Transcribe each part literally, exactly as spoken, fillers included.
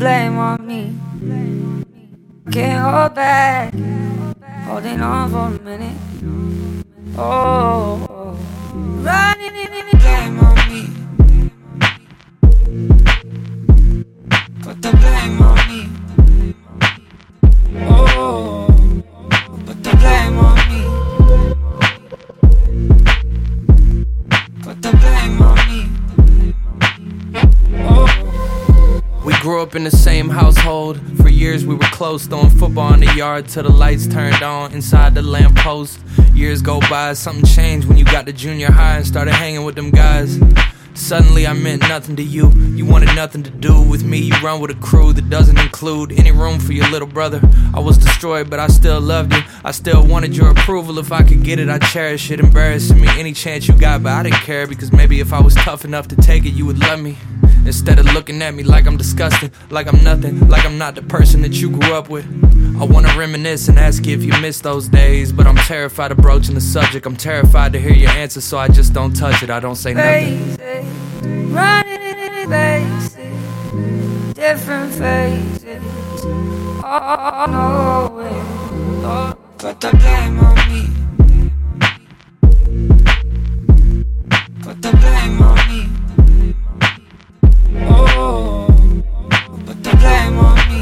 blame on me. Can't hold back, holding on for a minute. Oh, oh. Running in the blame on me. Put the blame on me. Oh, put the blame on me. Put the blame on me. Oh. We grew up in the same household. For years we were close, throwing football in the yard till the lights turned on inside the lamppost. Years go by, something changed when you got to junior high and started hanging with them guys. Suddenly I meant nothing to you. You wanted nothing to do with me. You run with a crew that doesn't include any room for your little brother. I was destroyed, but I still loved you. I still wanted your approval. If I could get it, I'd cherish it. Embarrassing me any chance you got, but I didn't care, because maybe if I was tough enough to take it, you would love me. Instead of looking at me like I'm disgusting, like I'm nothing, like I'm not the person that you grew up with. I wanna reminisce and ask you if you miss those days, but I'm terrified of broaching the subject. I'm terrified to hear your answer, so I just don't touch it. I don't say nothing. Running in places, different faces, all nowhere. Put the blame on me. Put the blame on me. Oh, put the blame on me.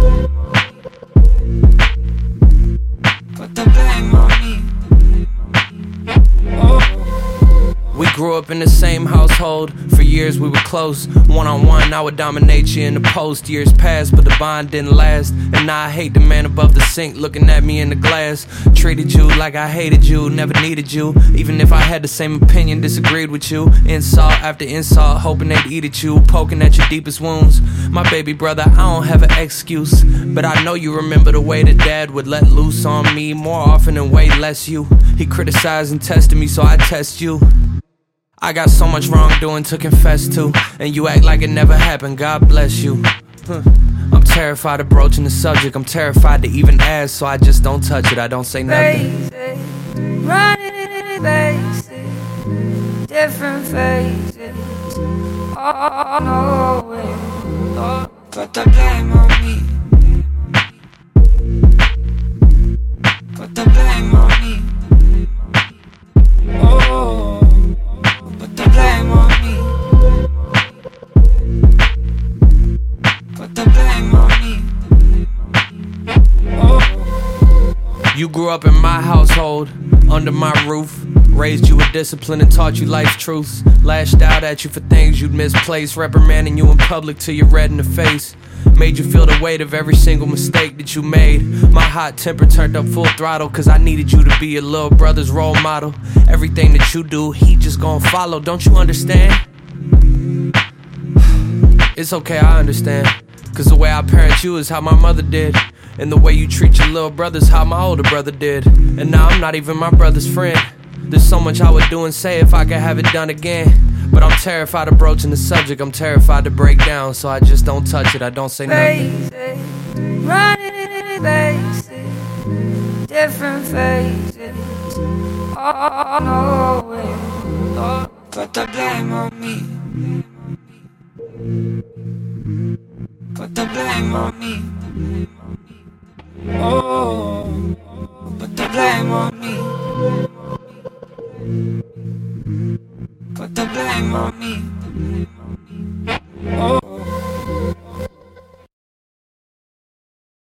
Put the blame on me. Oh. We grew up in the same household. For years we were close. One on one, I would dominate you in the post. Years passed, but the bond didn't last. And now I hate the man above the sink looking at me in the glass. Treated you like I hated you, never needed you. Even if I had the same opinion, disagreed with you. Insult after insult, hoping they'd eat at you, poking at your deepest wounds. My baby brother, I don't have an excuse, but I know you remember the way that dad would let loose on me more often and way less you. He criticized and tested me, so I test you. I got so much wrongdoing to confess to, and you act like it never happened. God bless you. Huh. I'm terrified of broaching the subject. I'm terrified to even ask, so I just don't touch it. I don't say nothing. Running in places, different faces, all nowhere. Put the blame on me. Put the blame on me. Oh. Put the blame on me. Put the blame on me. Oh. You grew up in my household, under my roof. Raised you with discipline and taught you life's truths. Lashed out at you for things you'd misplaced, reprimanding you in public till you're red in the face. Made you feel the weight of every single mistake that you made. My hot temper turned up full throttle, cause I needed you to be your little brother's role model. Everything that you do, he just gon' follow. Don't you understand? It's okay, I understand. Cause the way I parent you is how my mother did. And the way you treat your little brother's how my older brother did. And now I'm not even my brother's friend. There's so much I would do and say if I could have it done again. But I'm terrified of broaching the subject. I'm terrified to break down, so I just don't touch it. I don't say nothing. Running in places, different faces, all nowhere. Put the blame on me. Put the blame on me. Oh, put the blame on me. Put the blame on me.